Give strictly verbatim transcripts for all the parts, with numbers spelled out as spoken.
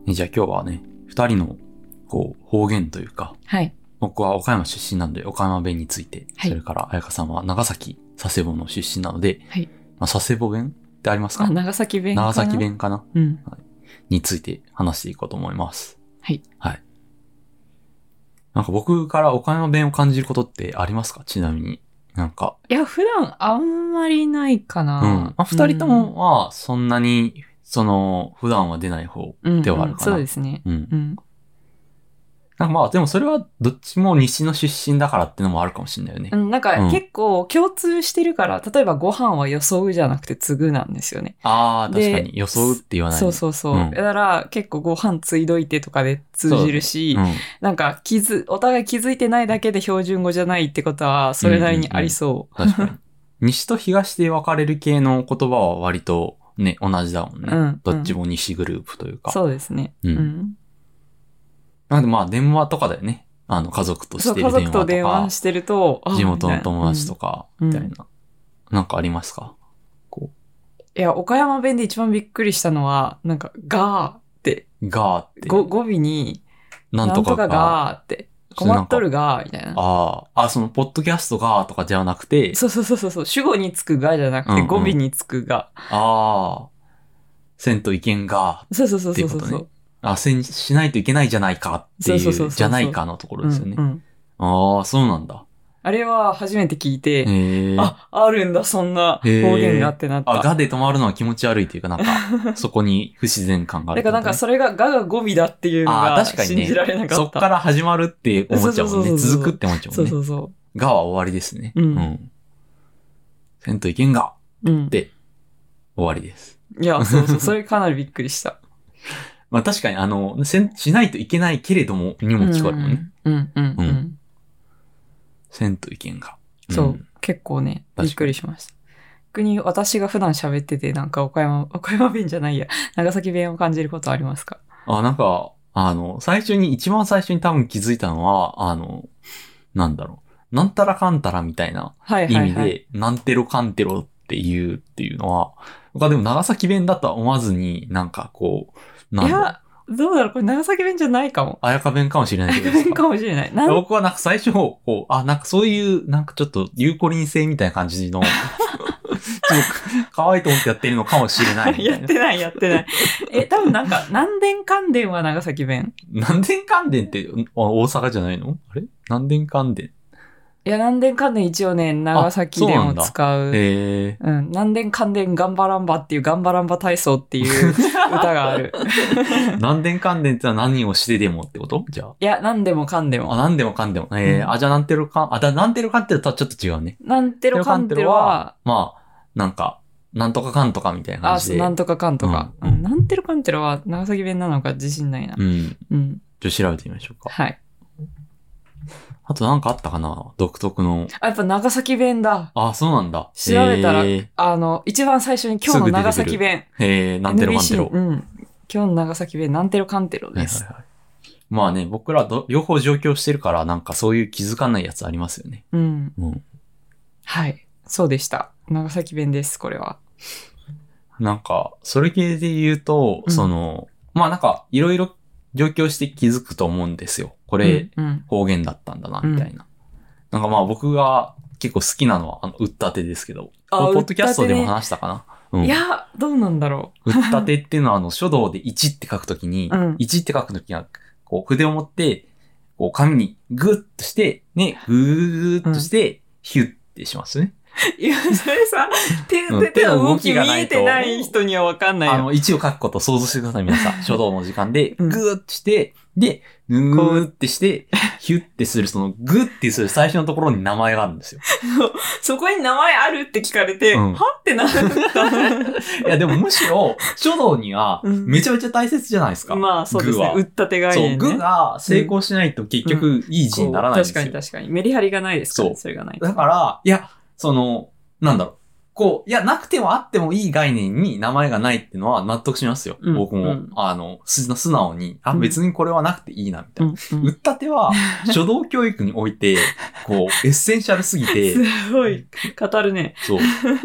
えじゃあ今日はね、二人の、こう、方言というか、 はい。 僕は岡山出身なので、岡山弁について、 はい、 それから、彩香さんは長崎佐世保の出身なので、 はい。 まあ、佐世保弁ってありますか？ あ、長崎弁かな。 長崎弁かな、 うん、 はい。について話していこうと思います。 はい。 はい。なんか僕から岡山弁を感じることってありますか？ちなみに。なんか。 いや、普段あんまりないかな。 うん。まあ、二人ともは、そんなに、その、普段は出ない方ではあるかな。うんうん、 そうですね。 うん。うんなんかまあ、でもそれはどっちも西の出身だからってのもあるかもしれないよね。 うん、なんか結構共通してるから、うん、例えばご飯はよそうじゃなくて継ぐなんですよね。 ああ、確かに。よそうって言わない。 そうそうそう。うん、だから結構ご飯継いどいてとかで通じるし、ねうん、なんか気づ、お互い気づいてないだけで標準語じゃないってことはそれなりにありそう。 うんうんうん、確かに。西と東で分かれる系の言葉は割とね、同じだもんね。うん、どっちも西グループというか。 そうですね。うん。うんなんでまあ電話とかだよね。あの家族としてる電話とか。 家族と電話してると、 地元の友達とか、みたいな、うん。なんかありますか？こう。いや、岡山弁で一番びっくりしたのは、なんか、ガーって。 ガーって。 語尾に、 なんとかガーって。困っとるガーみたいな。 ああ。あ、その、ポッドキャストガーとかではなくて。 そうそうそうそう。主語につくガーじゃなくて、うんうん、語尾につくガー。ああ。せんといけんガー。 そうそうそうそうそう。 あ、せんしないといけないじゃないかっていう、そうそうそうそうじゃないかのところですよね。うんうん、ああ、そうなんだ。 あれは初めて聞いて、あ、あるんだ、そんな方言がってなった。 あ、がで止まるのは気持ち悪いっていうか、なんか、そこに不自然感がある、ね。 だからなんかそれががが語尾だっていうのが信じられなかった。 ね、そっから始まるって思っちゃうもんね。そうそうそうそう続くって思っちゃうもんね。そうそうそう。がは終わりですね。うん。うん、せんといけんが。うん。で、終わりです。 いや、そうそう、それかなりびっくりした。 まあ確かに、あの、せしないといけないけれども、にも聞こえるもんね。うん、うん、うん。うん、せんといけんが。 そう、うん、結構ね、びっくりしました。逆に私が普段喋ってて、なんか岡山、岡山弁じゃないや、長崎弁を感じることありますか？ あ、なんか、あの、最初に、一番最初に多分気づいたのは、あの、なんだろう、なんたらかんたらみたいな意味で、はいはいはい、なんてろかんてろって言うっていうのは、僕はでも長崎弁だとは思わずに、なんかこう、なんいや、どうだろうこれ長崎弁じゃないかも。 あやか弁かもしれないけど。あやか弁かもしれない。 なん僕はなんか最初、こう、あ、なんかそういう、なんかちょっと、ゆうこりん性みたいな感じの、ちょっと、可愛いと思ってやってるのかもしれない。 やってない、やってない。え、多分なんか、南電関電は長崎弁。 南電関電って大阪じゃないの？あれ南電関電。 いや、南電関電一応ね、長崎でも使う。へうん。南電関電ガンバランバっていうガンバランバ体操っていう歌がある。 南電関電ってのは何をしてでもってことじゃあ。 いや、何でもかんでも。 あ、何でもかんでも。えー、うん、あ、じゃあなんてろかん、あ、だ、なんてろかんってとはちょっと違うね。 なんてろかんてろは、 まあ、なんか、なんとかかんとかみたいな感じで。 あ、そう、なんとかかんとか。うん。うん、なんてろかんてろは長崎弁なのか自信ないな。うん。うん。 ちょっと調べてみましょうか。 はい。 あとなんかあったかな独特の。 あ、やっぱ長崎弁だ。 あ、そうなんだ。 調べたら、あの、一番最初に今日の長崎弁。 へえ、なんてろかんてろ。 うん。今日の長崎弁、なんてろかんてろです。はいはいはい。 まあね、僕らど両方上京してるから、なんかそういう気づかないやつありますよね。うん。うん。 はい。そうでした。長崎弁です、これは。 なんか、それ系で言うと、うん、その、まあなんか、いろいろ上京して気づくと思うんですよ。これ、うんうん、方言だったんだな、みたいな。うん、なんかまあ僕が結構好きなのは、あの、うったてですけど。あ、ポッドキャストでも話したかな。 うん、いや、どうなんだろう。うったてっていうのは、あの、書道でいちって書くときに、うん、いちって書くときは、こう、筆を持って、こう、紙にグッとして、ね、ぐーっとして、うん、ヒュッてしますね。 いや、それさ、手、手、手の動きが見えてない人にはわかんないよ。 あの、いちを書くことを想像してください、皆さん。書道の時間で、グーッとして、うん、で、ぬーってして、ヒュッてする、その、グッてする最初のところに名前があるんですよ。 そこに名前あるって聞かれて、うん、はってなるんだ。 いや、でもむしろ、書道には、めちゃめちゃ大切じゃないですか。 うん、まあ、そうですね。打ったて概念、ね。 そう、具が成功しないと結局、いい字にならないんですよ。 うん、確かに確かに。メリハリがないですから、ね、そう。それがない。 だから、いや、その、なんだろう。こう、いや、なくてもあってもいい概念に名前がないっていうのは納得しますよ。うん、僕も、うん、あの、素直に、あ、別にこれはなくていいな、みたいな。うん、打ったては、書道教育において、こう、エッセンシャルすぎて。 すごい、語るね。 そう。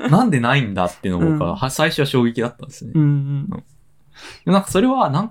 なんでないんだっていうのが僕は、最初は衝撃だったんですね。うんうん、なんかそれは、なんか、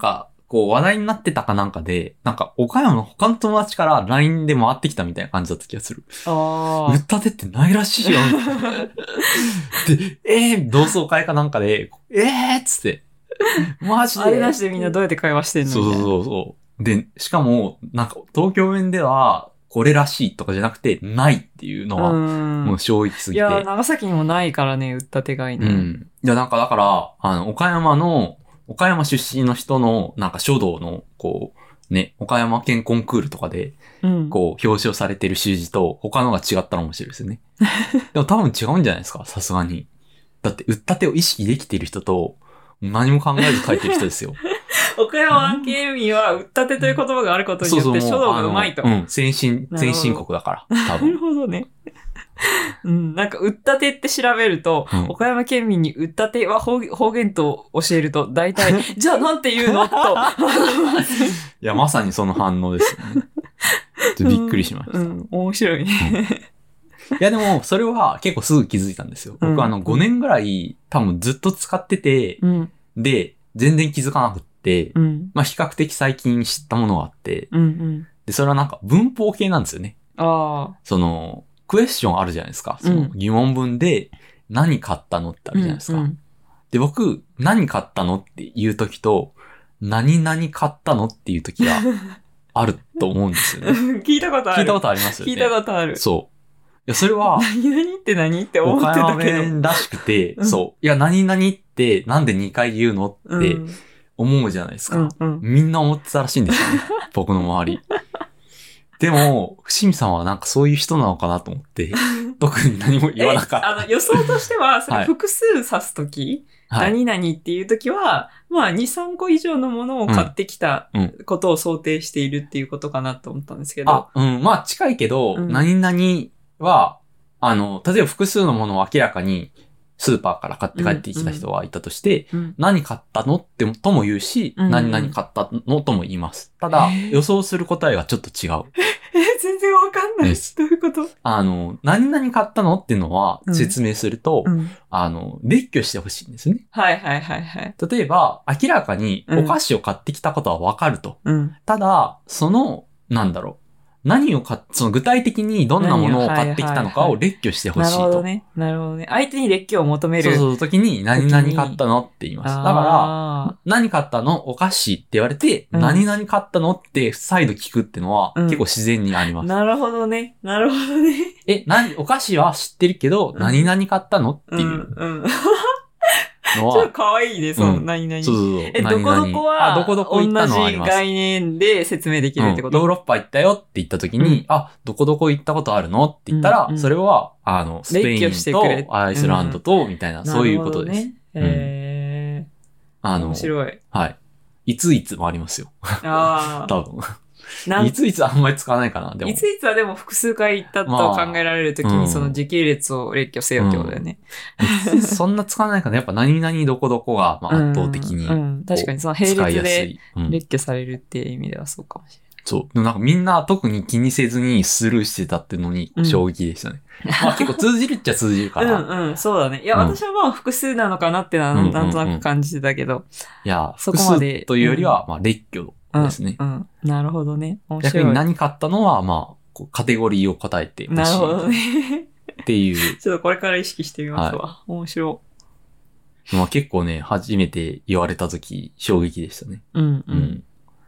こう話題になってたかなんかで、なんか岡山の他の友達から ライン で回ってきたみたいな感じだった気がする。 ああ。 売ったてってないらしいよ。で、えー、同窓会かなんかで、えーっつって、マジで。 あれなしでみんなどうやって会話してんのみたいな。 そうそうそう。で、しかも、なんか東京弁では、これらしいとかじゃなくて、ないっていうのは、もう衝撃すぎて。 いや、長崎にもないからね、売ったて概念。 うん。いや、なんかだから、あの、岡山の、岡山出身の人の、なんか書道の、こう、ね、岡山県コンクールとかで、 うん、 こう、表彰されてる習字と、他のが違ったら面白いですよね。でも多分違うんじゃないですか、さすがに。だって、売ったてを意識できている人と、何も考えず書いてる人ですよ。 岡山県民は、売ったてという言葉があることによって、書道がうまいと。 うん、先進、先進国だから、多分。 なるほどね。うん、なんか、売ったてって調べると、うん、岡山県民に売ったては方言と教えると、大体、じゃあなんて言うのと。 いや、まさにその反応ですよね。ちょっとびっくりしました。 うん、うん、面白いね。 うん、いや、でも、それは結構すぐ気づいたんですよ。僕、うん、あの、ごねんぐらい、多分ずっと使ってて、うん、で、全然気づかなくって、うん、まあ、比較的最近知ったものがあって、うんうん、で、それはなんか文法系なんですよね。 ああ。 その、クエスチョンあるじゃないですか。その疑問文で、何買ったのってあるじゃないですか。うんうん、で、僕、何買ったのっていうときと、何々買ったのっていうときがあると思うんですよね。 聞いたことある。 聞いたことありますよね。 聞いたことある。 そう。いや、それは、 何々って何って思ってたけど。 岡山弁らしくて、そう。いや、何々ってなんでにかい言うのって思うじゃないですか。うんうん、みんな思ってたらしいんですよね。僕の周り。でも、伏見さんはなんかそういう人なのかなと思って、特に何も言わなかった。 あの、予想としては、それ複数指すとき、はい、何々っていうときは、まあ、に、さんこ以上のものを買ってきたことを想定しているっていうことかなと思ったんですけど。 あ、うん、まあ近いけど、うん、何々は、あの、例えば複数のものを明らかにスーパーから買って帰ってきた人がいたとして、うんうん、何買ったのってとも言うし、うんうん、何々買ったのとも言います。ただ、予想する答えがちょっと違う。 えー、全然わかんないです。どういうこと？ あの、何々買ったのっていうのは説明すると、うん、あの、列挙してほしいんですね。 はいはいはいはい。 例えば、明らかにお菓子を買ってきたことはわかると。うん、ただ、その、なんだろう。何を買っ、その具体的にどんなものを買ってきたのかを列挙してほしいと。 なるほどね。なるほどね。相手に列挙を求める。 そうそう、時に何々買ったのって言います。だから、何買ったのお菓子って言われて、うん、何々買ったのって再度聞くってのは、うん、結構自然にあります。 なるほどね。なるほどね。 え、何、お菓子は知ってるけど、うん、何々買ったのっていう。うんうんのはちょっと可愛いね、その、何々。 そうそうそう。 え、どこどこは、 あ、どこどこ行ったのはあります。 同じ概念で説明できるってこと、 うん、ヨーロッパ行ったよって言った時に、うん、あ、どこどこ行ったことあるのって言ったら、うんうん、それは、あの、スペインとアイスランドと、みたいな、うん、そういうことです。ね、 へー。あの、面白い。 はい。いついつもありますよ。 ああ。 多分。いついつあんまり使わないかな、でも。 いついつはでも複数回行ったと考えられるときに、その時系列を列挙せよってことだよね。 うん、そんな使わないかな。やっぱ何々どこどこが、まあ、圧倒的に、うんうん。確かにその並列で列挙されるっていう意味ではそうかもしれない。 そう。でもなんかみんな特に気にせずにスルーしてたっていうのに衝撃でしたね。うん、まあ結構通じるっちゃ通じるから。 うんうん、そうだね。いや、うん、私はまあ複数なのかなってなんとなく感じてたけど。 いや、そこまで。複数というよりは、まあ列挙ですね、 うんうん。なるほどね。面白い。 逆に何買ったのは、まあ、カテゴリーを答えてほしい。 なるほどね。 っていう。 ちょっとこれから意識してみますわ。はい、面白い。まあ結構ね、初めて言われたとき、衝撃でしたね。 うんうん。うん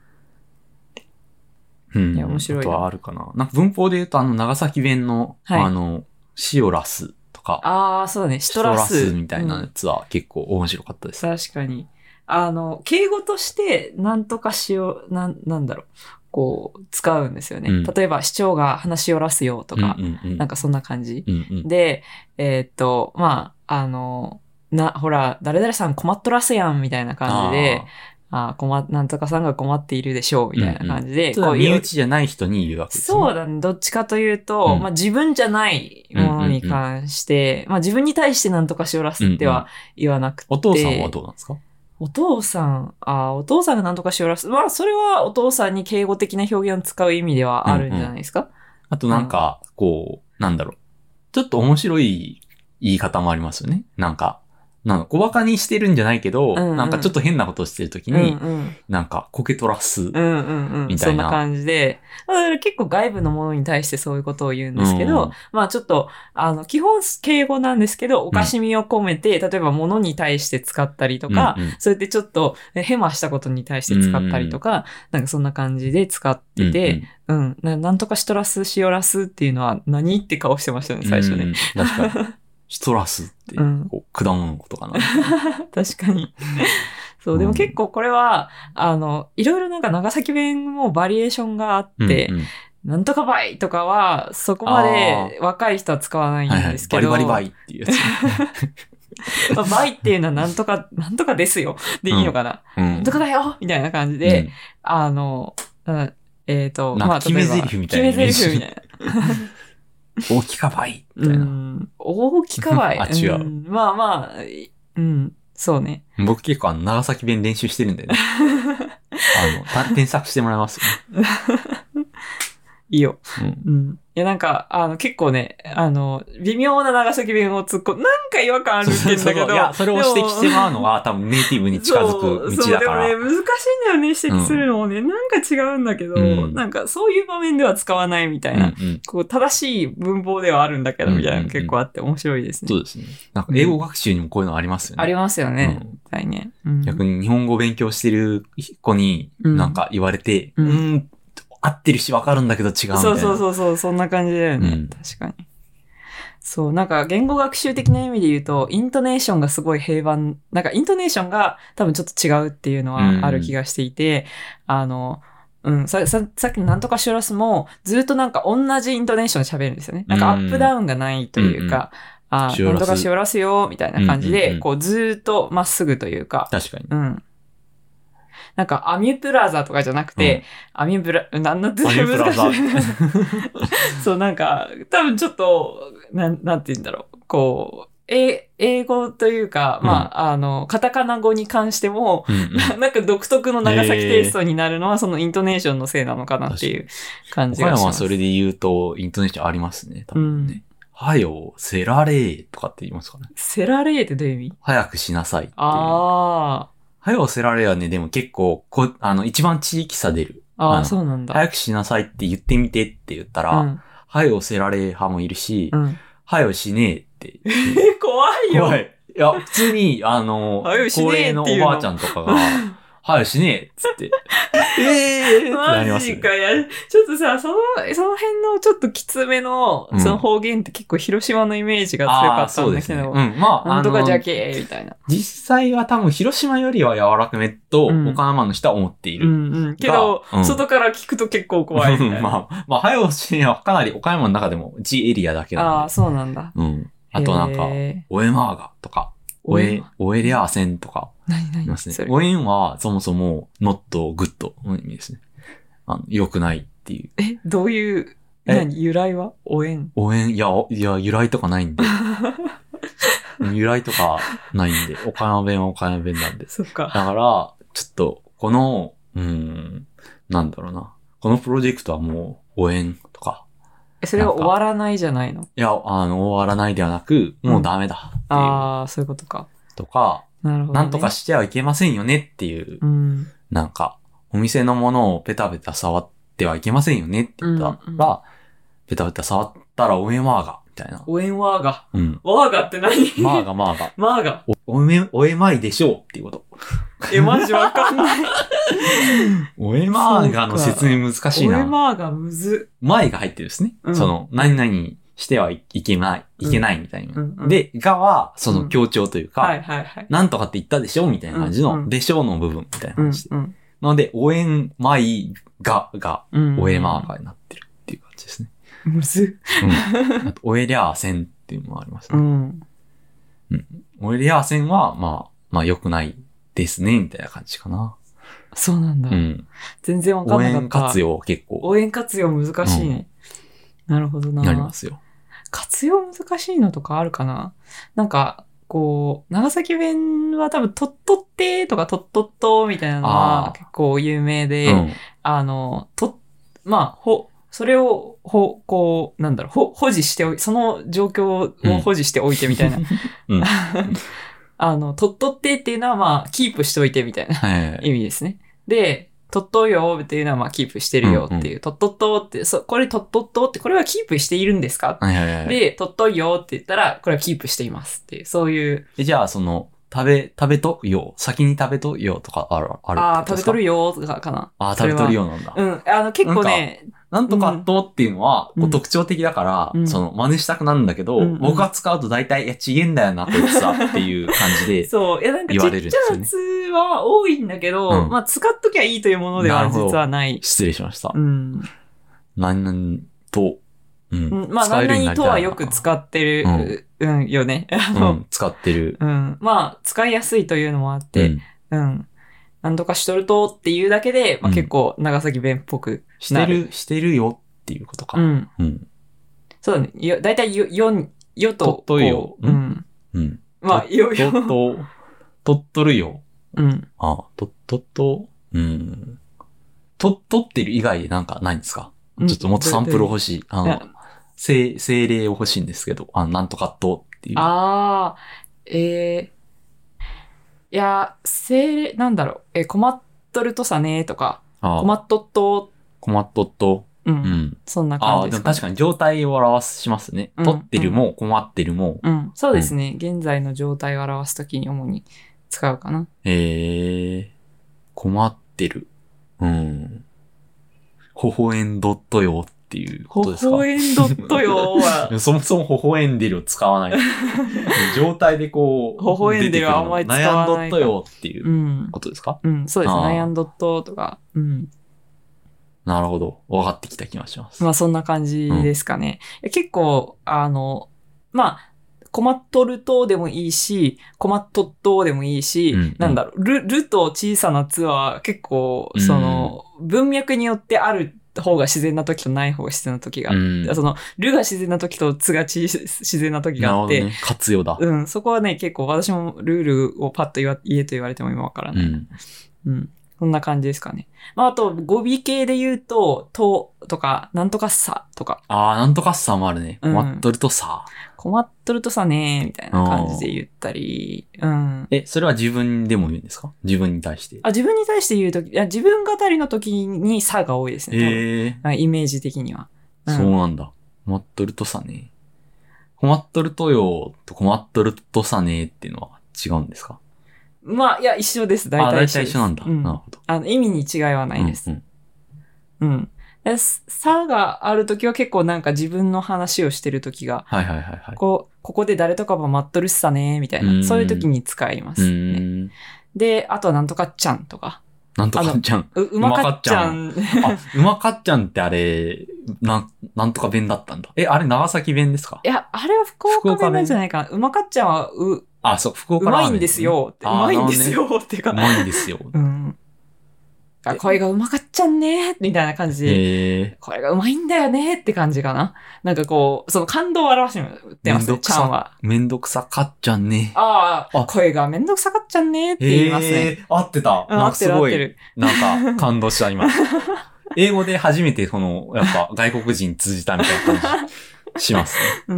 うん。 いや、面白い。 あとはあるかな。なんか文法で言うと、あの、長崎弁の、はい、あの、シオラスとか。 ああ、そうだね。シトラス。 シトラスみたいなやつは結構面白かったです。 うん、確かに。あの、敬語として、なんとかしよう、なん、なんだろう。こう、使うんですよね。うん、例えば、市長が話し寄らすよとか、うんうんうん、なんかそんな感じ。うんうん、で、えー、っと、まあ、あの、な、ほら、誰々さん困っとらすやん、みたいな感じで、あ困なんとかさんが困っているでしょう、みたいな感じで。 うんうん、こう身内じゃない人に言うわけですね。 そうだね。どっちかというと、うん、まあ自分じゃないものに関して、うんうんうん、まあ自分に対してなんとかしおらすっては言わなくて、 うんうん。お父さんはどうなんですか？ お父さん、あお父さんがなんとかしおらす。まあそれはお父さんに敬語的な表現を使う意味ではあるんじゃないですか？うんうん、 あとなんか、こう、なんだろう。ちょっと面白い言い方もありますよね。なんか、 なんか小馬鹿にしてるんじゃないけど、 うんうん、 なんかちょっと変なことをしてるときに、 うんうん、 なんかこけとらす。 うんうんうん。みたいな。そんな感じで。だから結構外部のものに対してそういうことを言うんですけど、うん、まあちょっと、あの、基本敬語なんですけど、おかしみを込めて、うん、例えば物に対して使ったりとか、うんうん、それでちょっとヘマしたことに対して使ったりとか、うんうん、なんかそんな感じで使ってて、うん、うんうん、な, なんとかしとらす、しよらすっていうのは何って顔してましたね、最初ね。 うん、確かに。シトラスって、こう、果物のことかな。 確かに。そう、でも結構これは、あの、いろいろなんか長崎弁もバリエーションがあって、うんうん、なんとかバイとかは、そこまで若い人は使わないんですけど。 はいはい、バリバリバイっていうやつ。 まあ、バイっていうのはなんとか、なんとかですよ。でいいのかな。うん、なんとかだよみたいな感じで、うん、あの、えっ、ー、と、 まあ、決め台詞みたいな。 決め台詞みたいな。 大きかばいみたいな。うん、 大きかばい。 あ、違う、 うん。まあまあ、うん、そうね。 僕結構あの、長崎弁練習してるんでね。あの、添削してもらいますよ、ね。 いいよ。うん。うん。いや、なんか、あの、結構ね、あの、微妙な長崎弁を突っ込む、なんか違和感あるって言うんだけど。そうそうそう、いや、 それを指摘してもらうのが多分ネイティブに近づく道だから。 そう、そうでもね、難しいんだよね、指摘するのもね、うん、なんか違うんだけど、うん、なんかそういう場面では使わないみたいな、うんうん、こう、正しい文法ではあるんだけど、みたいなのが結構あって面白いですね。 そうですね。なんか英語学習にもこういうのありますよね。 ありますよね。うん、絶対ね、 うん。逆に日本語を勉強してる子になんか言われて、うん、うん合ってるし分かるんだけど違うみたいな。 そうそうそうそう、そんな感じだよね。うん、確かに。そう、なんか言語学習的な意味で言うと、イントネーションがすごい平板、なんかイントネーションが多分ちょっと違うっていうのはある気がしていて、うん、あの、うん、さ、さ、さっきのなんとかシュラスもずっとなんか同じイントネーションで喋るんですよね。なんかアップダウンがないというか、うんうん、あ、なんとかしおらすよ、みたいな感じで、うんうんうん、こうずっとまっすぐというか。 確かに。 うん。なんか、アミュプラザとかじゃなくて、うん、アミュプラ、なんなんてアミュプラザ。 そう、なんか、多分ちょっと、なん、なんて言うんだろう。こう、え、英語というか、うん、まあ、あの、カタカナ語に関しても、うんうん、なんか独特の長崎テイストになるのは、そのイントネーションのせいなのかなっていう感じがします。 岡山はそれで言うと、イントネーションありますね。多分ね。うん、はよ、セラレーとかって言いますかね。 セラレーってどういう意味？ 早くしなさいっていう。 ああ。 はよせられはね、でも結構、こ、あの、一番地域差出る。 ああ、そうなんだ。 早くしなさいって言ってみてって言ったら、うん、はよせられ派もいるし、うん、はよしねえって。 えー、怖いよ。 怖い。いや、普通に、あの、高齢のおばあちゃんとかが、はよしねえっつって。ええー、 マジかや。ちょっとさ、その、その辺のちょっときつめの、その方言って結構広島のイメージが強かったんだけど。 うん、ねうん、まあ、 なんとかじゃけー、みたいな。 実際は多分広島よりは柔らかめと、岡山の人は思っている。 うんうん。けど、うん、外から聞くと結構怖いみたいな。 まあ、まあ、はよしねえはかなり岡山の中でも G エリアだけなんで。 ああ、そうなんだ。 うん。あとなんか、おえまーがとか、おえ、おえりゃーせんとか。 何何いますね。おえんはそもそも not good の意味ですね。あの、良くないっていう。 え、どういう、何由来はおえんおえん、いや、いや、由来とかないんで。由来とかないんで、岡山弁は岡山弁なんで。 そっか。 だから、ちょっと、この、うーん、なんだろうな。このプロジェクトはもう、おえんとか。 え、それは終わらないじゃないの？ いや、あの、終わらないではなく、もうダメだっていう。 うん、ああ、そういうことか。 とか、 なるほど、ね。 なんとかしてはいけませんよねっていう。うん、なんか、お店のものをペタペタ触ってはいけませんよねって言ったら、うんうん、ペタペタ触ったらおえまーが、みたいな。 おえんわーが。 うん。 わーがって何？ まーがまーが。 まーが。 お、おめ、おえまいでしょうっていうこと。 え、マジわかんない。 おえまーがの説明難しいな。 おえまーがむず。 まいが入ってるんですね。うん、その、何々してはいけない、いけないみたいな。うんうん、で、がは、その強調というか、うん、はいはいはい。なんとかって言ったでしょみたいな感じの、うんうん、でしょの部分みたいな感じで。うんうん、なので、おえんまいが、が、おえまーがになってるっていう感じですね。 むず。 うん。あと、おえりゃーせんっていうのもありますね。うん。うん。おえりゃーせんは、まあ、まあ良くないですね、みたいな感じかな。 そうなんだ。うん。全然わかんなかった。 応援活用結構。 応援活用難しいね。うん、なるほどな。 なりますよ。 活用難しいのとかあるかな？なんか、こう、長崎弁は多分、とっとってとかとっとっとみたいなのは結構有名で、うん、あの、と、まあ、ほ、それを、ほ、こう、なんだろう、ほ、保持しておい、その状況を保持しておいてみたいな。うん、 あの、とっとってっていうのはまあ、キープしといてみたいなはいはいはい。 意味ですね。で、とっとよっていうのはまあ、キープしてるよっていう。 うんうん、 とっとっとって、そ、これとっとっとって、これはキープしているんですか、 はいはいはい、 で、とっといよって言ったら、これはキープしていますっていう、そういう。 え、じゃあ、その、食べ、食べとよ、先に食べとよとかある、あるああ、食べとるよとかかな。 ああ、食べとるよなんだ。 うん。あの、結構ね、 なんとかとっていうのは、 うん、 こう特徴的だから、うん、その、真似したくなるんだけど、うんうん、僕が使うと大体、いや、ちげんだよな、こいつはっていう感じで、 そう。いや、なんか、ちっちゃなつは多いんだけど、うん、まあ、使っときゃいいというものでは実はない。 失礼しました。 うん。 何々と、うん。 うん、まあ、何々とはよく使ってる、うん、うん、よね。あの、 うん、使ってる。 うん。まあ、使いやすいというのもあって、うん。うんなんとかしとるとっていうだけで、まあ、結構長崎弁っぽくなる、うん、してる、してるよっていうことか。 うん。うん。そうだね。よ、だいたいよ、よ、よと、 とっとるよ。 うん。 うん。 まあ、よ、よ。 とっと、とっとるよ。 うん。 あ、とっとっと、うん。と、とってる以外でなんかないんですか、うん、ちょっともっとサンプル欲しい。あの、精、精霊欲しいんですけど、あの、なんとかとっていう。 ああ、ええー。いや、精霊、なんだろう、え、困っとるとさねとか、困っとっと。 困っとっと。 うん。うん、そんな感じですか、ね。 ああ、でも確かに状態を表しますね。うん、とってるも、困ってるも。 うん。そうですね。うん、現在の状態を表すときに主に使うかな。 へえ、困ってる。うん。微笑んどっとよっていうことですか？ 微笑んどっとよは。 そもそも微笑んでるを使わない。状態でこう、 微笑んでるはあんまり使わない。 悩んどっとよっていうことですか？ うん、うん、そうですね。悩んどっととか。うん。 なるほど。分かってきた気がします。 まあそんな感じですかね。うん、結構、あの、まあ、困っとるとでもいいし、困っとっとでもいいし、うんうん、なんだろう、る、ると小さなつは結構、その、文脈によってある方が自然な時とない方が自然な時があって、うん、その、るが自然な時とつがち自然な時があって。 なるほどね。活用だ。 うん、そこはね、結構私もルールをパッと言わ言えと言われても今わからない。うん。うんそんな感じですかね。まあ、あと、語尾系で言うと、ととか、なんとかさとか。 ああ、なんとかさもあるね。困っとるとさ。 うん、困っとるとさねみたいな感じで言ったり。うん。 え、それは自分でも言うんですか？自分に対して。 あ、自分に対して言うとき、いや、自分語りの時にさが多いですね。ええー。イメージ的には。 うん、そうなんだ。困っとるとさね。困っとるとよと困っとるとさねっていうのは違うんですか？ まあ、いや、一緒です。大体一緒です。 あ、大体一緒なんだ。うん、なるほど。 あの、意味に違いはないです。うん、うん。うん。で、さがあるときは結構なんか自分の話をしてるときが、 はいはいはいはい。 こう、ここで誰とかも待っとるっさね、みたいな。そういうときに使います、ね。で、あとはなんとかっちゃんとか。 なんとかっちゃん。 う、うまかっちゃん。 あ、うまかっちゃんってあれ、なん、なんとか弁だったんだ。え、あれ長崎弁ですか？ いや、あれは福岡弁なんじゃないかな。うまかっちゃんは、う、 あ、そう、福岡ラーメン、ね。うまいんですよ。うまいんですよ。っていうか。 うまいんですよ。 うん。声がうまかっちゃんねみたいな感じで。声がうまいんだよねって感じかな。なんかこう、その感動を表してますね、ちゃんは。 めんどくさかっちゃんね。 ああ、声がめんどくさかっちゃんねって言いますね。えー、合ってた。なんかすごい、なんか感動しちゃいます。英語で初めてその、やっぱ外国人通じたみたいな感じ。しますね。 うん。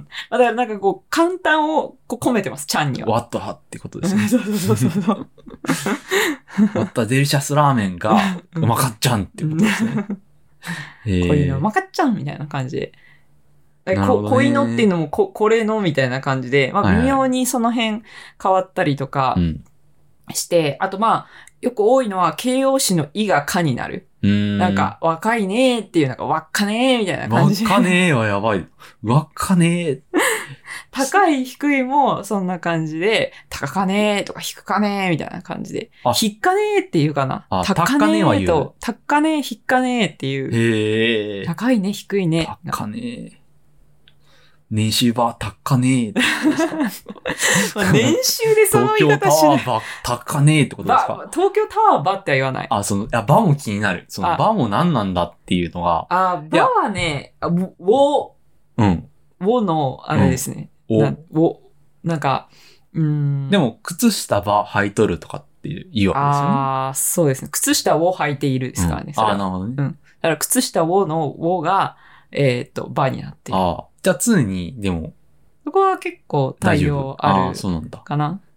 だからなんかこう、簡単をこう込めてます、ちゃんには。 ワットハってことですね。 そうそうそうそう。 ワッタデリシャスラーメンがうまかっちゃんってことですね。 こういうのうまかっちゃんみたいな感じで。こ、こいのっていうのもこ、これのみたいな感じで、まあ微妙にその辺変わったりとかして、はいはい、あとまあ、よく多いのは形容詞のいがかになる。んなんか、若いねーっていう、なんか、わっかねーみたいな感じ。 わっかねーはやばい。わっかねー。 高い低いもそんな感じで、高かねーとか低かねーみたいな感じで。ひっかねーっていうかな。高かねーと、高かねー、ひっかねーっていう。 へー。 高いね、低いね。 高かねー。年収バー高ねえ。 年収でその言い方しない。 東京タワーバ高ねえってことですか？ 東京タワーバっては言わない。 あ、その、いや、バも気になる。その、バも何なんだっていうのが。 あ、バはね、ウォ、 うん。 ウォの、あれですね。うん、なウォ、なんか、うん。 でも、靴下バ履いとるとかっていう言うわけですよね。 ああ、そうですね。靴下を履いているですからね。 うん、ああ、なるほどね。 うん。だから、靴下をのウォが、えっと、バになっている。 ああ。じゃあ、常に、でも。 そこは結構対応ある。 ああ、そうなんだ。 かな。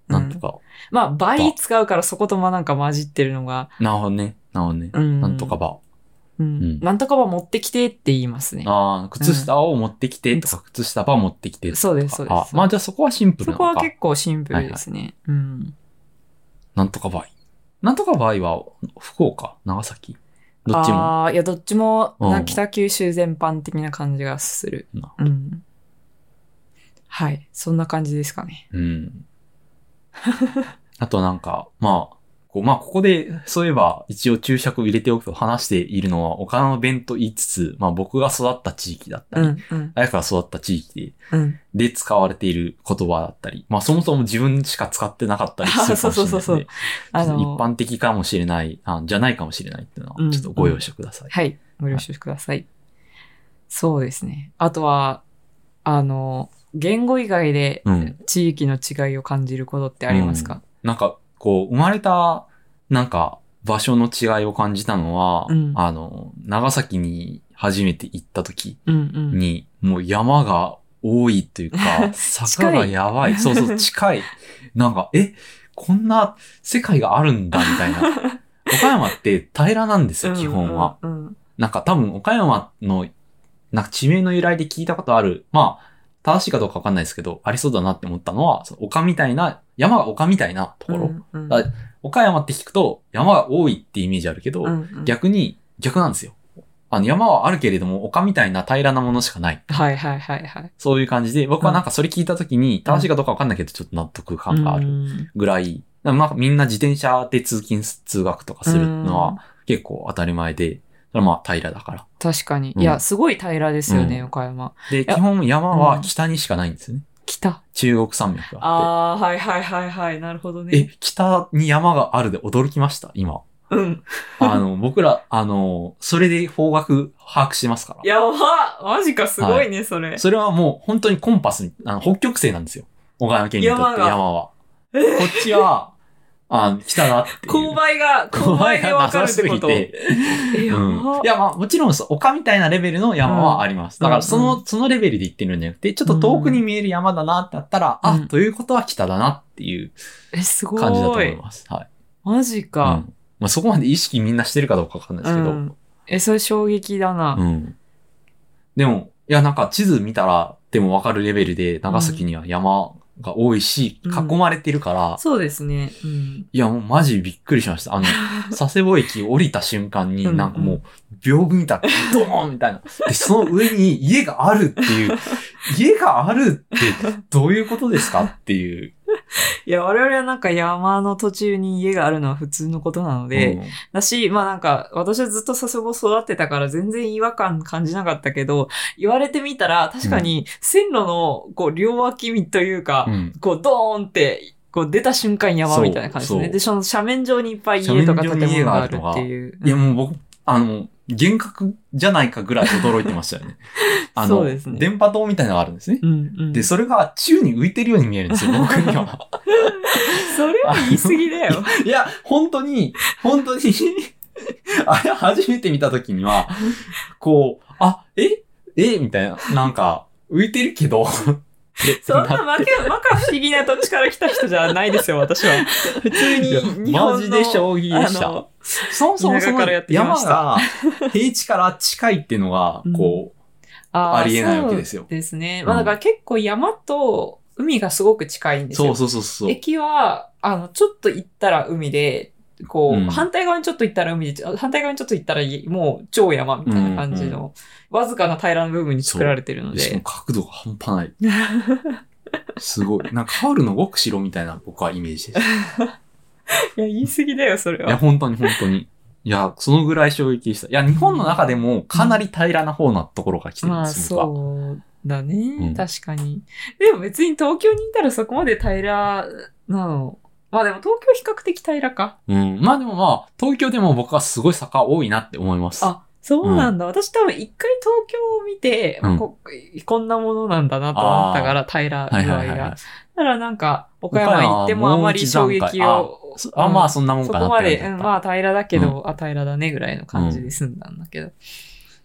なんとか。 まあ、倍使うからそことまなんか混じってるのが。 なるほどね。なるほどね。うん、なんとかば。 うん。なんとかば持ってきてって言いますね。 ああ、靴下を持ってきてとか、うん、靴下ば持ってきてとか。 そうです、そうです。 あ、まあじゃあそこはシンプルなのか。 そこは結構シンプルですね。はいはい、うん。 なんとかばい。なんとかばいは、福岡、長崎どっちも。 ああ、いや、どっちも、な北九州全般的な感じがする。うん。はい。そんな感じですかね。 うん。あとなんか、まあ、こうまあ、ここで、そういえば、一応注釈を入れておくと話しているのは、岡山弁と言いつつ、まあ僕が育った地域だったり、うんうん、綾香が育った地域で、うん、で使われている言葉だったり、まあそもそも自分しか使ってなかったりするかもしれないので、そうそうそうそうあのー、一般的かもしれないあ、じゃないかもしれないっていうのは、ちょっとご容赦ください。 うんうん、はい、ご了承ください。はい、そうですね。あとは、あの、言語以外で地域の違いを感じることってありますか？ うんうん、なんか、こう、生まれた、なんか、場所の違いを感じたのは、うん、あの、長崎に初めて行った時に、うんうん、もう山が多いというか、坂がやばい。そうそう、近い。なんか、え、こんな世界があるんだ、みたいな。岡山って平らなんですよ、基本は。うんうんうん、なんか多分、岡山の、なんか地名の由来で聞いたことある。まあ、正しいかどうかわかんないですけど、ありそうだなって思ったのは、丘みたいな、山が丘みたいなところ。うんうん、岡山って聞くと山が多いってイメージあるけど、うんうん、逆に逆なんですよ。あの山はあるけれども丘みたいな平らなものしかない。 はいはいはいはい。 そういう感じで、僕はなんかそれ聞いたときに、正しいかどうかわかんないけど、ちょっと納得感があるぐらい、うん、まあみんな自転車で通勤通学とかするのは結構当たり前で、それはまあ平らだから。 確かに。うん、いや、すごい平らですよね、うん、岡山。 で、基本山は北にしかないんですよね。 北。 中国山脈があって。 ああ、はいはいはいはい。なるほどね。 え、北に山があるで驚きました今。 うん。 あの、僕ら、あの、それで方角把握してますから。 やばマジか、すごいね、はい、それ。 それはもう本当にコンパスに、あの、北極星なんですよ。岡山県にとって山は。えー、こっちは、あ北だっていう。 勾配が、勾配でわかるってこと。え、やば、 うん、いや、まあ、もちろん、丘みたいなレベルの山はあります。うん、だから、その、うん、そのレベルで言ってるんじゃなくて、ちょっと遠くに見える山だなってなったら、うん、あ、ということは北だなっていう感じだと思います。はい。 マジか。 うん、まあ、そこまで意識みんなしてるかどうかわかんないですけど。うん、 え、それ衝撃だな。 うん。でも、いや、なんか地図見たら、でもわかるレベルで、長崎には山、うんが多いし、囲まれてるから、 うん。そうですね。うん。 いや、もうマジびっくりしました。あの、佐世保駅降りた瞬間に、なんかもう、屏風みたいな、ドーンみたいな。で、その上に家があるっていう、家があるってどういうことですかっていう。 いや、我々はなんか山の途中に家があるのは普通のことなので、うん、だし、まあなんか、私はずっと佐世保育ってたから全然違和感感じなかったけど、言われてみたら確かに線路のこう両脇というか、うん、こうドーンって、こう出た瞬間山みたいな感じですね。で、その斜面上にいっぱい家とか建物があるっていう。 いやもう僕、あの、幻覚じゃないかぐらい驚いてましたよね。あの、そうですね、電波塔みたいなのがあるんですね。うんうん、で、それが宙に浮いてるように見えるんですよ、僕には。 それは言い過ぎだよ。 いや、本当に、本当に、あれ初めて見たときには、こう、あ、ええみたいな、なんか、浮いてるけど、 そんなまか、まか不思議な土地から来た人じゃないですよ、私は。普通に日本の。 マジで衝撃でした。そもそもその山が平地から近いっていうのが、こう、うん、あ, ありえないわけですよ。 そうですね。まあだから結構山と海がすごく近いんですよ。 そうそうそうそう。 駅は、あの、ちょっと行ったら海で、こう、うん、反対側にちょっと行ったら海で、反対側にちょっと行ったらもう超山みたいな感じの、うんうん、わずかな平らな部分に作られてるので。 しかも角度が半端ない。すごい。なんかハウルの動く城みたいな僕はイメージです。 いや、言い過ぎだよ、それは。 いや、本当に本当に。いや、そのぐらい衝撃でした。いや、日本の中でもかなり平らな方なところが来てるんです、 うん、僕は。まあ、そうだね、うん。確かに。でも別に東京にいたらそこまで平らなの。まあでも東京比較的平らか。 うん。まあでもまあ、東京でも僕はすごい坂多いなって思います。 あ、そうなんだ。うん、私多分一回東京を見て、うん、こ, こんなものなんだなと思ったから、平ら具合が。はいはいはい、だからなんか、岡山行ってもあまり衝撃を。 あ、うん、まあそんなもんかなって。 そこまで、うん、まあ平らだけど、うん、あ、平らだねぐらいの感じで済んだんだけど。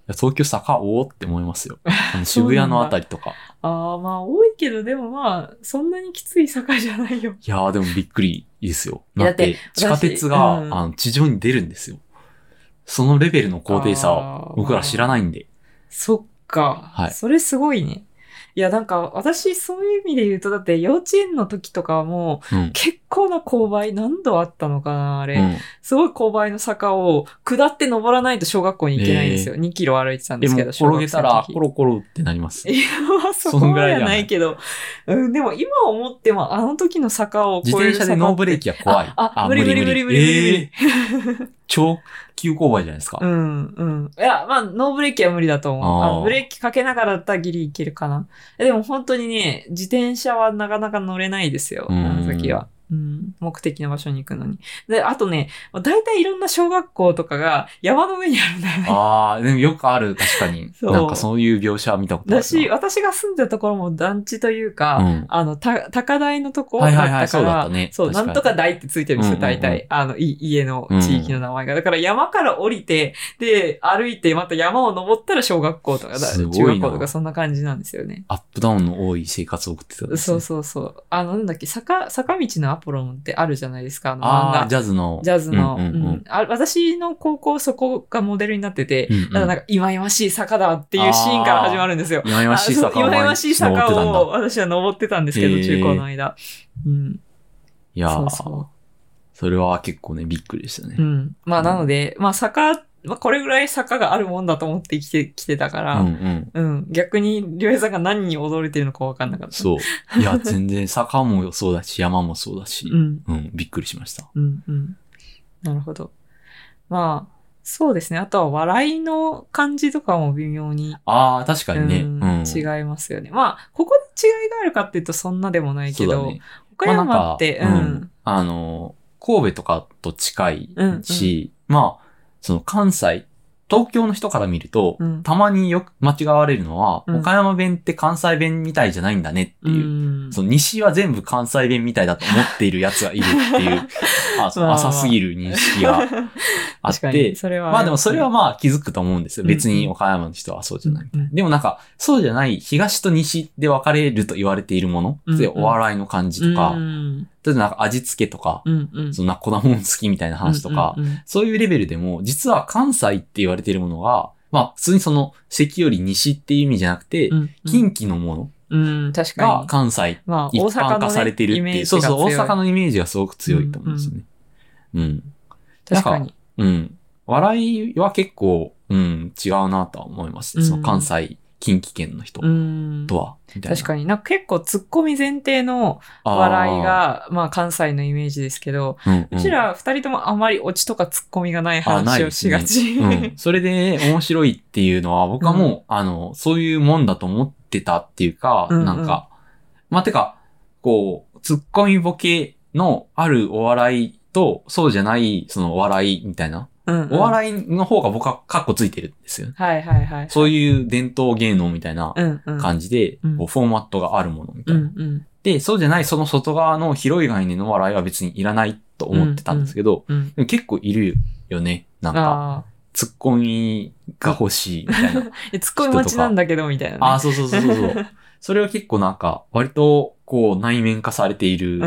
や東京坂多って思いますよ。あの渋谷のあたりとか。 ああ、まあ多いけど、でもまあ、そんなにきつい坂じゃないよ。 いやーでもびっくりですよ。 いやだって地下鉄が、 うん、 あの地上に出るんですよ。そのレベルの高低差を僕ら知らないんで。 そっか。はい。それすごいね。いや、なんか、私、そういう意味で言うと、だって、幼稚園の時とかはもう、うん、結構な勾配、何度あったのかな、あれ。うん、すごい勾配の坂を、下って登らないと小学校に行けないんですよ。えー、にキロ歩いてたんですけど、 でも転げたら、コロコロってなります。 いや、まあ、そこまではないけど、うん、でも今思っても、あの時の坂を越える坂自転車でノーブレーキは怖い。 あ、あ無理無理無理無理無理。 えー、超急勾配じゃないですか。 うん、うん。いや、まあ、ノーブレーキは無理だと思う。あのブレーキかけながらだったらギリいけるかな。でも本当にね、自転車はなかなか乗れないですよ、あの時は。うん、目的の場所に行くのに。で、あとね、大体いろんな小学校とかが山の上にあるんだよね。 ああ、でもよくある、確かに。なんかそういう描写見たことある。 だし、私が住んでたところも団地というか、うん、あの、た、高台のとこだったから、はいはいはい、そうだったね。そう、なんとか台ってついてるんですよ、大体。あの、い、家の地域の名前が。だから山から降りて、で、歩いて、また山を登ったら小学校とか、中学校とかそんな感じなんですよね。 アップダウンの多い生活を送ってたんですね。 そうそうそう。あの、なんだっけ、坂、坂道のアポロンってあるじゃないですか、あの漫画。あジャズの。 ジャズの、うんうんうんうんあ。私の高校そこがモデルになってて、うんうん、だからなんか、忌々しい坂だっていうシーンから始まるんですよ。 忌々しい坂を。 忌々しい坂を私は登ってたんですけど、中高の間。うん。 いやーそうそう。それは結構ね、びっくりでしたね。 うん。まあ、なので、まあ、坂、まあ、これぐらい坂があるもんだと思って生きてきてたから、うんうん。うん。逆に、りょうへいさんが何に驚いてるのか分かんなかった。 そう。いや、全然坂もそうだし、山もそうだし、うん。うん。びっくりしました。 うんうん。なるほど。まあ、そうですね。あとは笑いの感じとかも微妙に。 ああ、確かにね、 うんうん。違いますよね。まあ、ここで違いがあるかっていうとそんなでもないけど、ね、岡山って、 まあ、うん、うん。あの、神戸とかと近いし、うんうん、まあ、その関西、東京の人から見ると、うん、たまによく間違われるのは、うん、岡山弁って関西弁みたいじゃないんだねっていう、うん、その西は全部関西弁みたいだと思っている奴がいるっていう、あその浅すぎる認識があって、それはまあでもそれはまあ気づくと思うんですよ。別に岡山の人はそうじゃないみたいな。うんうん、でもなんか、そうじゃない東と西で分かれると言われているもの、うんうん、お笑いの感じとか、うん例えばなんか味付けとか、うんうん、そんな粉もん好きみたいな話とか、うんうんうん、そういうレベルでも、実は関西って言われているものが、まあ普通にその関より西っていう意味じゃなくて、うんうん、近畿のものうん、確かにが関西一般化されてるっていう、まあね、そうそう、大阪のイメージがすごく強いと思うんですよね。うん、うん。 確かに。 うん。笑いは結構、うん、違うなとは思いますね。その関西、近畿圏の人とは。みたいな確かになんか結構ツッコミ前提の笑いが、まあ関西のイメージですけど、うんうん、うちら二人ともあまりオチとかツッコミがない話をしがち。 ねうん、それで面白いっていうのは僕はもう、うん、あの、そういうもんだと思ってたっていうか、うんうん、なんか、まあ、てか、こう、ツッコミボケのあるお笑いと、そうじゃない、そのお笑いみたいな。うんうん、お笑いの方が僕はカッコついてるんですよ。 はいはいはい、はい。 そういう伝統芸能みたいな感じで、うんうん、こうフォーマットがあるものみたいな、うんうん。で、そうじゃないその外側の広い概念の笑いは別にいらないと思ってたんですけど、うんうん、でも結構いるよね。なんか、ツッコミが欲しいみたいな。 ツッコミ待ちなんだけどみたいな、ね。 あ、そうそうそうそう。それは結構なんか、割とこう内面化されている、うん、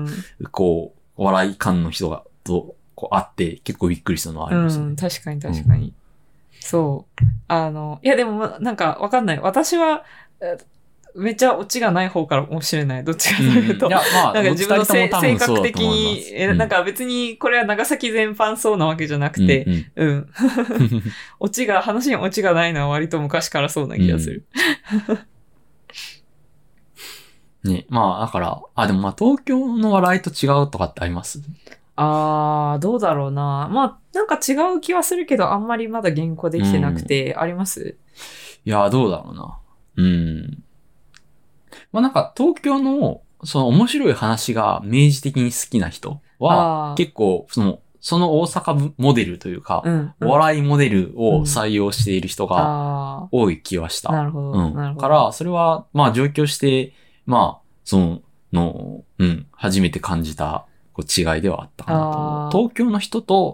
こう、お笑い感の人が、と、こうあって結構びっくりしたのはありましたね。 うん、確かに確かに。うん、そう。あの、いやでもなんかわかんない。私は、めっちゃオチがない方からもしれない。どっちかというと。うん、いや、まあ、なんか自分の性格的に、うん、なんか別にこれは長崎全般そうなわけじゃなくて、うん、うん。オチが、話にオチがないのは割と昔からそうな気がする。 うん、ね、まあだから、あ、でもまあ東京の笑いと違うとかってあります？ あー、どうだろうな。まあ、なんか違う気はするけど、あんまりまだ原稿できてなくて、うん、あります？ いや、どうだろうな。うん。まあなんか、東京の、その面白い話が明示的に好きな人は、結構、その、その大阪モデルというか、うんうん、お笑いモデルを採用している人が多い気はした。 うん、なるほど。うん。なるほど。 から、それは、まあ上京して、まあ、その、の、うん、初めて感じた、こう違いではあったかなと思う。東京の人と、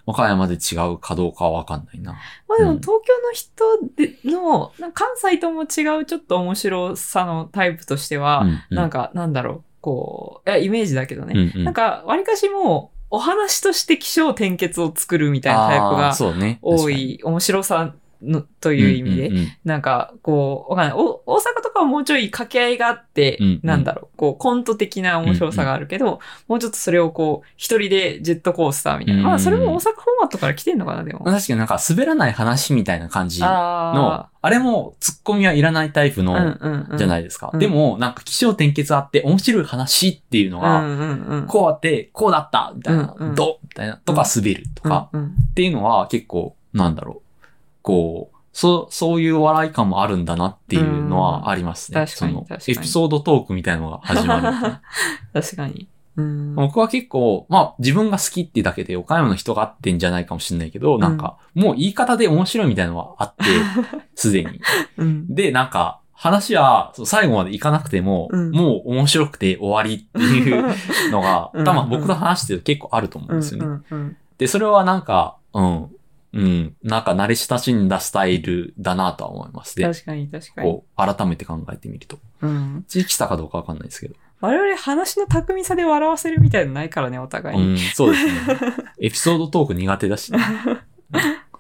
岡山で違うかどうかはわかんないな。 まあでも東京の人での、うん、関西とも違うちょっと面白さのタイプとしては、うんうん、なんかなんだろう、こう、いやイメージだけどね。うんうん、なんか割かしもうお話として起承転結を作るみたいなタイプが多い、面白さのという意味で、うんうんうん、なんか、こう、わかんない。お大阪とかはもうちょい掛け合いがあって、うんうん、なんだろう、こう、コント的な面白さがあるけど、うんうん、もうちょっとそれをこう、一人でジェットコースターみたいな。うんうん、まあ、それも大阪フォーマットから来てんのかな、でも。 確かになんか滑らない話みたいな感じの、あ, あれもツッコミはいらないタイプの、うんうんうん、じゃないですか。うん、でも、なんか起承転結あって面白い話っていうのが、うんうんうん、こうあって、こうだったみたいな、うんうん、ドみたいな、とか滑るとか、うんうん、っていうのは結構、なんだろう、こう、そう、そういう笑い感もあるんだなっていうのはありますね。 確かに確かに。 そのエピソードトークみたいなのが始まる。 確かに。うん、 僕は結構、まあ自分が好きってだけで岡山の人が合ってんじゃないかもしれないけど、うん、なんかもう言い方で面白いみたいなのはあって、すでに、うん。で、なんか話は最後までいかなくても、うん、もう面白くて終わりっていうのが、多分僕と話してると結構あると思うんですよね。うんうんうん、で、それはなんか、うん。うん。なんか慣れ親しんだスタイルだなとは思いますね。 確かに確かに。 こう、改めて考えてみると。うん。地域差かどうかわかんないですけど。 我々話の巧みさで笑わせるみたいなのないからね、お互いに。 うん、そうですね。エピソードトーク苦手だし、ね。うん、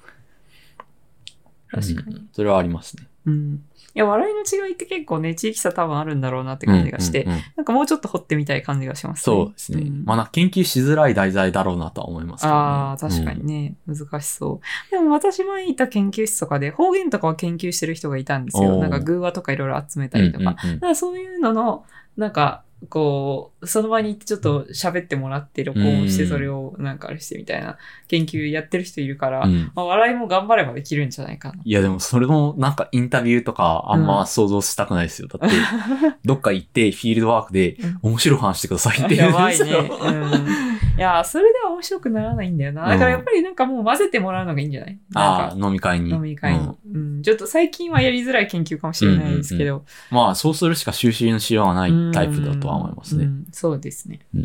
確かに、うん。 それはありますね。 うん。いや、笑いの違いって結構ね、地域差多分あるんだろうなって感じがして、うんうんうん、なんかもうちょっと掘ってみたい感じがしますね。 そうですね。うん、まあ、研究しづらい題材だろうなとは思いますけどね。 ああ、確かにね、うん、難しそう。でも私前いた研究室とかで方言とかを研究してる人がいたんですよ。なんか偶話とかいろいろ集めたりとか。うんうんうん、だからそういうのの、なんか、こう、その場に行ってちょっと喋ってもらって録音してそれをなんかあれしてみたいな研究やってる人いるから、うん、まあ、笑いも頑張ればできるんじゃないかな。 いやでもそれもなんかインタビューとかあんま想像したくないですよ。うん、だってどっか行ってフィールドワークで面白い話してくださいって言うんですよ。 やばいね。うんいや、それでは面白くならないんだよな。だからやっぱりなんかもう混ぜてもらうのがいいんじゃない？ ああ、飲み会に。 飲み会に、うんうん。ちょっと最近はやりづらい研究かもしれないですけど。うんうんうん、まあ、そうするしか収集のしようがないタイプだとは思いますね。 うんうん、そうですね。うん。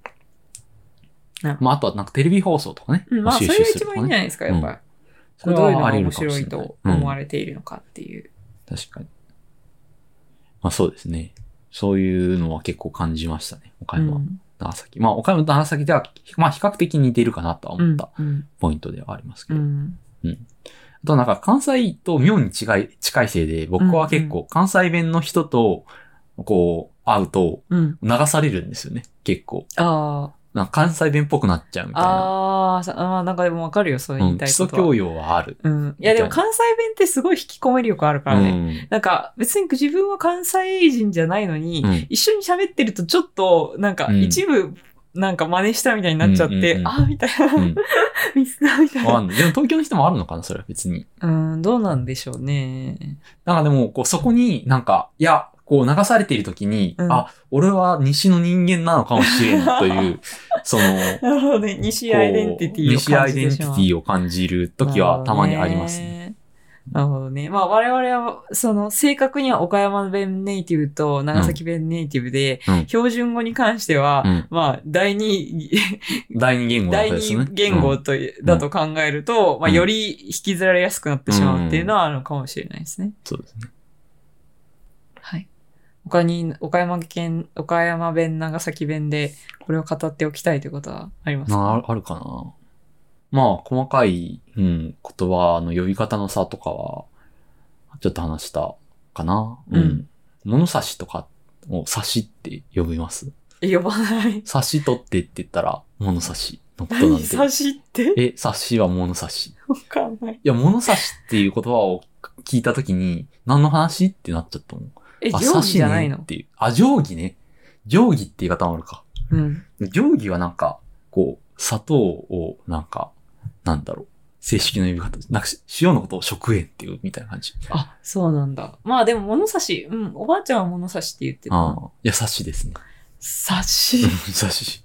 まあ、あとはなんかテレビ放送とかね。 うん、まあ、それが一番いいんじゃないですか、やっぱり。うん、どういうのが面白いと思われているのかっていう。 うん、確かに。まあ、そうですね。そういうのは結構感じましたね、岡山。うん長崎。まあ、岡山と長崎では、まあ、比較的似てるかなとは思ったポイントではありますけど。うん。うん、あと、なんか、関西と妙に違い、近いせいで、僕は結構、関西弁の人と、こう、会うと、流されるんですよね、うん、結構。ああ。なんか関西弁っぽくなっちゃうみたいな。 ああ、なんかでもわかるよ、そう言いたいことは。 基礎教養はある。 うん。いや、でも関西弁ってすごい引き込め力あるからね。うん、なんか、別に自分は関西人じゃないのに、うん、一緒に喋ってるとちょっと、なんか、一部、なんか真似したみたいになっちゃって、うんうんうん、あみたいな。うん、ミスだみたいな。 でも東京の人もあるのかな、それは別に。 うん、どうなんでしょうね。 なんかでも、こう、そこになんか、いや、こう流されているときに、うん、あ、俺は西の人間なのかもしれんという、その、 なるほどね。西アイデンティティを感じ西アイデンティティを感じるときはたまにありますね。 なるほどね。まあ我々は、その正確には岡山弁ネイティブと長崎弁ネイティブで、うん、標準語に関しては、うん、まあ第二、 第二言語だとですね。 第二言語と、うん、だと考えると、まあより引きずられやすくなってしまうっていうのはあるのかもしれないですね。 そうですね。 はい。他に岡山県、岡山弁、長崎弁でこれを語っておきたいということはありますか？ あ、あるかな。まあ、細かい、うん、言葉の呼び方の差とかは、ちょっと話したかな。うん。うん、物差しとかを差しって呼びます？ え、呼ばない。 差し取ってって言ったら、物差しのことなんで。 差しってえ、差しは物差し。 わかんない。いや、物差しっていう言葉を聞いたときに、何の話ってなっちゃったもん。 え、定規じゃないの？ っていう。あ、定規ね。定規って言い方もあるか。うん。定規はなんか、こう、砂糖をなんか、なんだろう。正式な呼び方。なんか、塩のことを食塩っていうみたいな感じ。 あ、そうなんだ。まあでも物差し、うん、おばあちゃんは物差しって言ってた。ああ。 いや、差しですね。 差し差し。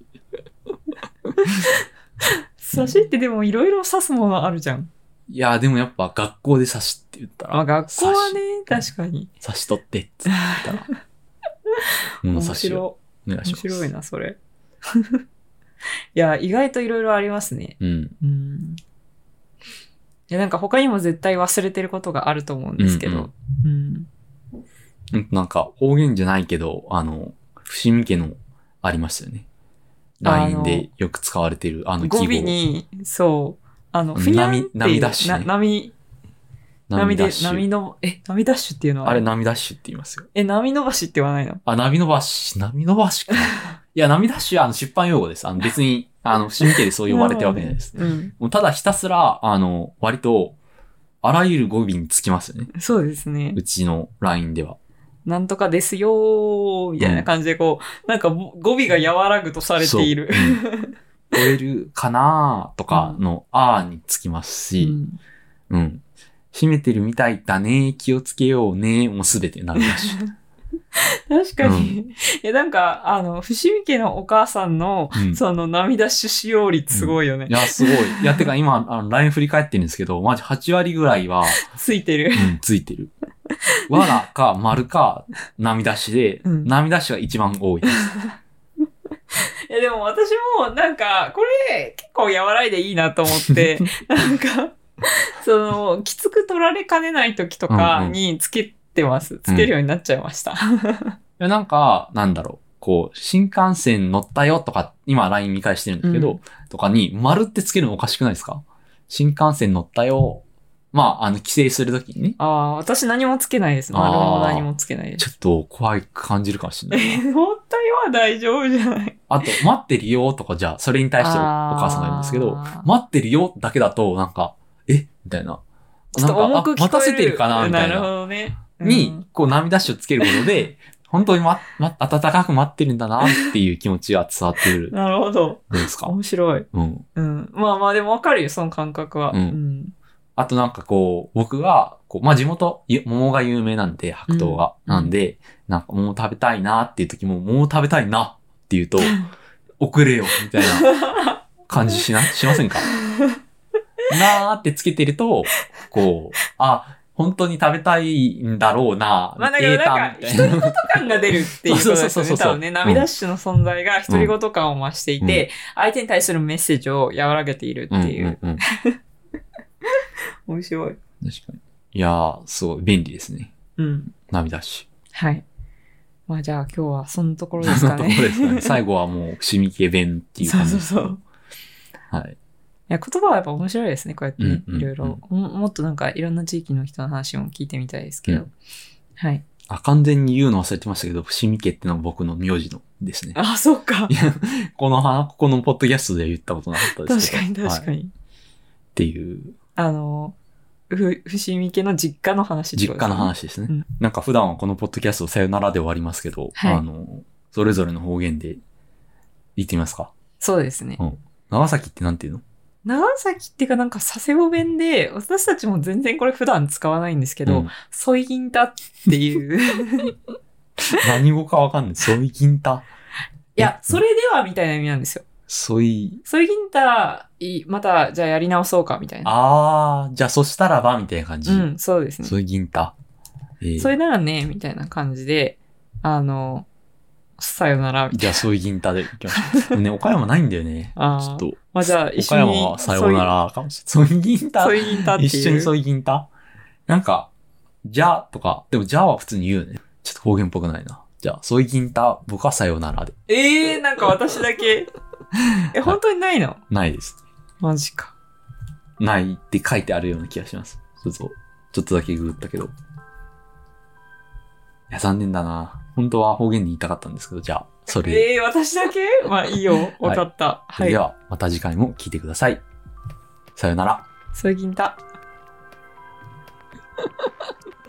差しってでもいろいろ指すものあるじゃん。 いや、でもやっぱ学校で差しって言ったら。 あ、学校はね、確かに。 差し取ってって言ったら。物差しをお願いします。 面白いな、それ。 いや、意外といろいろありますね。 うん。 うん。いや、なんか他にも絶対忘れてることがあると思うんですけど。うん、 うん。なんか方言じゃないけど、あの、伏見家のありましたよね。ライン でよく使われてるあの記号。 語尾に、そう、あの、ふにゃんっていう。 波ダッシュ、ね。 波、波で、波の、え、波ダッシュっていうのはあれ波ダッシュって言いますよ。 え、波伸ばしって言わないの？ あ、波伸ばし、波伸ばしか。いや、波ダッシュはあの出版用語です。あの別に、あの、伏見家でそう呼ばれてるわけじゃないです。うん、もうただひたすら、あの、割と、あらゆる語尾につきますよね。 そうですね。 うちの ライン では。 なんとかですよー、みたいな感じでこう、うん、なんか語尾が和らぐとされている。 超えるかなーとかのあーにつきますし、うん。うん、閉めてるみたいだね、気をつけようね、もうすべてなるらしい。 確かに。うん、え、なんか、あの、伏見家のお母さんの、うん、その、涙出使用率すごいよね。 うん、いや、すごい。いや、てか今、あの、ライン 振り返ってるんですけど、マジはち割ぐらいは、 ついてる。 うん、ついてる。わらか、丸か、涙しで、うん、涙しが一番多いです。 え、でも私も、なんか、これ、結構和らいでいいなと思って、なんか、その、きつく取られかねない時とかにつけてます。うんうん、つけるようになっちゃいました。 うん、なんか、なんだろう。こう、新幹線乗ったよとか、今 ライン 見返してるんですけど、うん、とかに、丸ってつけるのおかしくないですか？新幹線乗ったよ。まあ、あの、帰省するときにね。 ああ、私何もつけないです。丸も何もつけないです。 ちょっと怖い感じるかもしれない。 え、乗ったよは大丈夫じゃない。 あと、待ってるよとか、じゃあ、それに対してお母さんが言うんですけど、待ってるよだけだと、なんか、えみたいな。 ちょっと重く聞こえる。 待たせてるかなみたいな。 なるほどね。 うん、に、こう、涙しをつけることで、本当にま、ま、温かく待ってるんだなっていう気持ちが伝わってくる。 なるほど。どうですか？ 面白い。 うん。 うん。まあまあ、でもわかるよ、その感覚は。 うん。うん、あとなんかこう、僕が、こう、まあ地元、桃が有名なんで、白桃が。うん、なんで、なんか桃食べたいなっていう時も、桃食べたいなって言うと、遅れよ、みたいな感じしな、しませんか？なーってつけてると、こう、あ、本当に食べたいんだろうな、 まあ、だからなんか、独り言感が出るっていうことですよね。多分ね、涙ダッシュの存在が独り言感を増していて、うん、相手に対するメッセージを和らげているっていう。うんうんうん、面白い。確かに。いやー、すごい便利ですね。 うん。 涙ダッシュ。 はい。まあじゃあ今日はそのところですかね。そのところですかね。 最後はもう、伏見家弁っていう感じです。 そうそうそう。 はい。 いや、言葉はやっぱ面白いですね、こうやってね。うんうんうん、いろいろも。もっとなんかいろんな地域の人の話も聞いてみたいですけど。うん、はい。 あ、完全に言うの忘れてましたけど、伏見家ってのは僕の名字のですね。 あ、そうか。 いや、この花、ここのポッドキャストでは言ったことなかったですけど。 確かに確かに。はい、 っていう。 あの、ふ、伏見家の実家の話ですね。実家の話ですね、うん。なんか普段はこのポッドキャストさよならで終わりますけど、はい、あの、それぞれの方言で言ってみますか？ そうですね。 うん。長崎ってなんていうの？ 長崎っていうかなんか佐世保弁で、私たちも全然これ普段使わないんですけど、うん、ソイギンタっていう。 何語かわかんない。ソイギンタ。 いや、それではみたいな意味なんですよ。 ソイ。 ソイギンタ、またじゃあやり直そうかみたいな。 あー、じゃあそしたらばみたいな感じ。 うん、そうですね。 ソイギンタ。 えー、それならね、みたいな感じで、あの、さよならみたいな。 じゃあソイギンタで行きましょう。ね、岡山ないんだよね。 あちょっと。 まあじゃあ一緒に。 岡山はさよならかもしれない。ソイギンタ。 ソイギンタっていう。 一緒にソイギンタなんか、じゃあとか、でもじゃあは普通に言うよね。ちょっと方言っぽくないな。じゃあ、ソイギンタ、僕はさよならで。 ええー、なんか私だけ。え、本当にないの？ ないです。 マジか。 ないって書いてあるような気がします。ちょっと、ちょっとだけググったけど。いや、残念だな。本当は方言に言いたかったんですけど、じゃあ、それ。 ええー、私だけ？まあいいよ。わかった。 はい。では、また次回も聞いてください。さよなら。 ソイギンタ。